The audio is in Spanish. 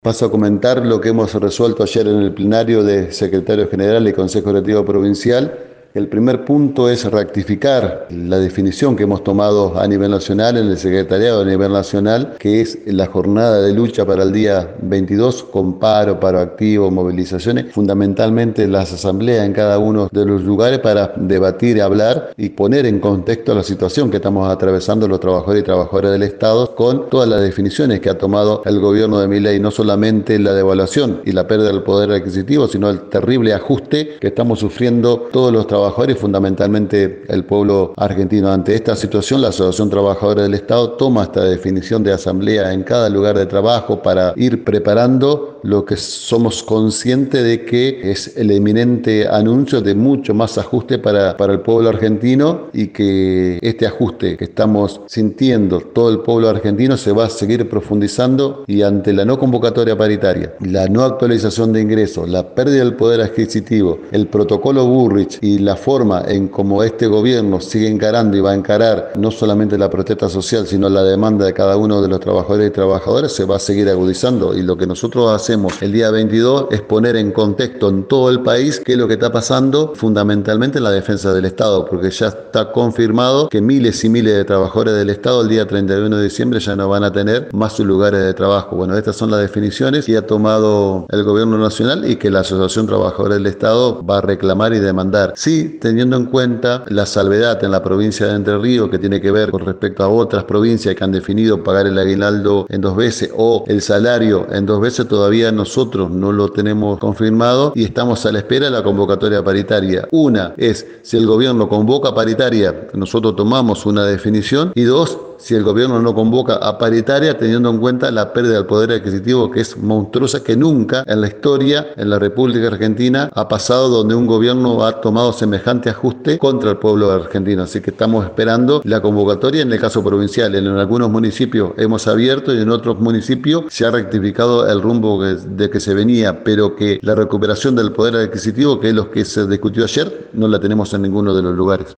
Paso a comentar lo que hemos resuelto ayer en el plenario de Secretario General y Consejo Directivo Provincial. El primer punto es rectificar la definición que hemos tomado a nivel nacional, en el secretariado a nivel nacional, que es la jornada de lucha para el día 22, con paro activo, movilizaciones, fundamentalmente las asambleas en cada uno de los lugares para debatir, hablar y poner en contexto la situación que estamos atravesando los trabajadores y trabajadoras del Estado con todas las definiciones que ha tomado el gobierno de Milei, no solamente la devaluación y la pérdida del poder adquisitivo, sino el terrible ajuste que estamos sufriendo todos los trabajadores y fundamentalmente el pueblo argentino. Ante esta situación, la Asociación Trabajadora del Estado toma esta definición de asamblea en cada lugar de trabajo para ir preparando lo que somos conscientes de que es el eminente anuncio de mucho más ajuste para el pueblo argentino, y que este ajuste que estamos sintiendo todo el pueblo argentino se va a seguir profundizando, y ante la no convocatoria paritaria, la no actualización de ingresos, la pérdida del poder adquisitivo, el protocolo Burrich y la forma en cómo este gobierno sigue encarando y va a encarar no solamente la protesta social, sino la demanda de cada uno de los trabajadores y trabajadoras, se va a seguir agudizando. Y lo que nosotros hacemos el día 22 es poner en contexto en todo el país qué es lo que está pasando, fundamentalmente en la defensa del Estado, porque ya está confirmado que miles y miles de trabajadores del Estado el día 31 de diciembre ya no van a tener más sus lugares de trabajo. Bueno, estas son las definiciones que ha tomado el gobierno nacional y que la Asociación Trabajadora del Estado va a reclamar y demandar. Sí, teniendo en cuenta la salvedad en la provincia de Entre Ríos, que tiene que ver con respecto a otras provincias que han definido pagar el aguinaldo en 2 veces o el salario en 2 veces, todavía nosotros no lo tenemos confirmado y estamos a la espera de la convocatoria paritaria. Una es, si el gobierno convoca paritaria, nosotros tomamos una definición, y dos, si el gobierno no convoca a paritaria, teniendo en cuenta la pérdida del poder adquisitivo, que es monstruosa, que nunca en la historia en la República Argentina ha pasado donde un gobierno ha tomado semejante ajuste contra el pueblo argentino. Así que estamos esperando la convocatoria en el caso provincial. En algunos municipios hemos abierto y en otros municipios se ha rectificado el rumbo de que se venía, pero que la recuperación del poder adquisitivo, que es lo que se discutió ayer, no la tenemos en ninguno de los lugares.